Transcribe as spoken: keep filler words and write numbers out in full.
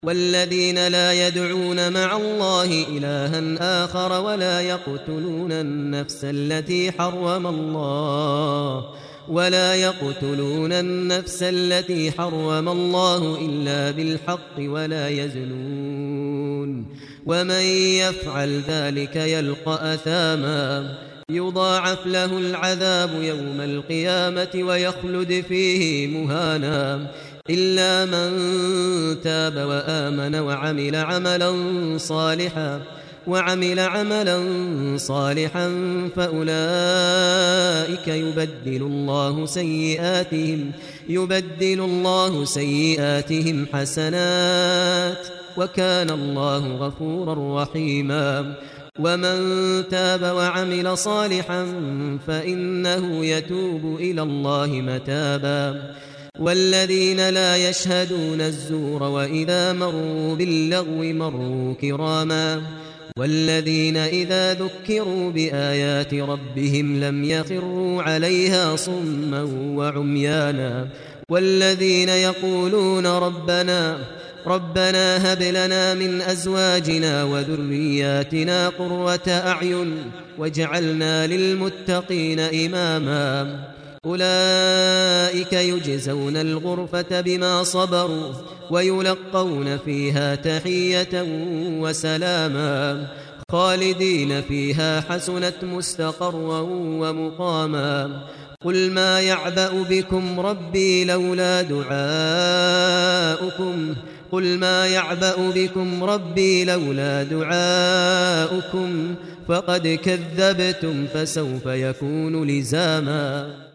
والذين لا يدعون مع الله إلها آخر ولا يقتلون النفس التي حرم الله ولا يقتلون النفس التي حرم الله إلا بالحق ولا يزنون ومن يفعل ذلك يلقى أثاما يضاعف له العذاب يوم القيامة ويخلد فيه مهانا إلا من تاب وآمن وعمل عملا صالحا وعمل عملا صالحا فأولئك يبدل الله سيئاتهم يبدل الله سيئاتهم حسنات وكان الله غفورا رحيما ومن تاب وعمل صالحا فإنه يتوب إلى الله متابا والذين لا يشهدون الزور وإذا مروا باللغو مروا كراما والذين إذا ذكروا بآيات ربهم لم يخروا عليها صما وعميانا والذين يقولون ربنا ربنا هب لنا من أزواجنا وذرياتنا قرة أعين واجعلنا للمتقين إماما أولئك يجزون الغرفة بما صبروا ويلقون فيها تحية وسلاما خالدين فيها حسنت مستقرا ومقاما قل ما يعبأ بكم ربي لولا دعاؤكم قل ما يعبأ بكم ربي لولا دعاؤكم فقد كذبتم فسوف يكون لزاما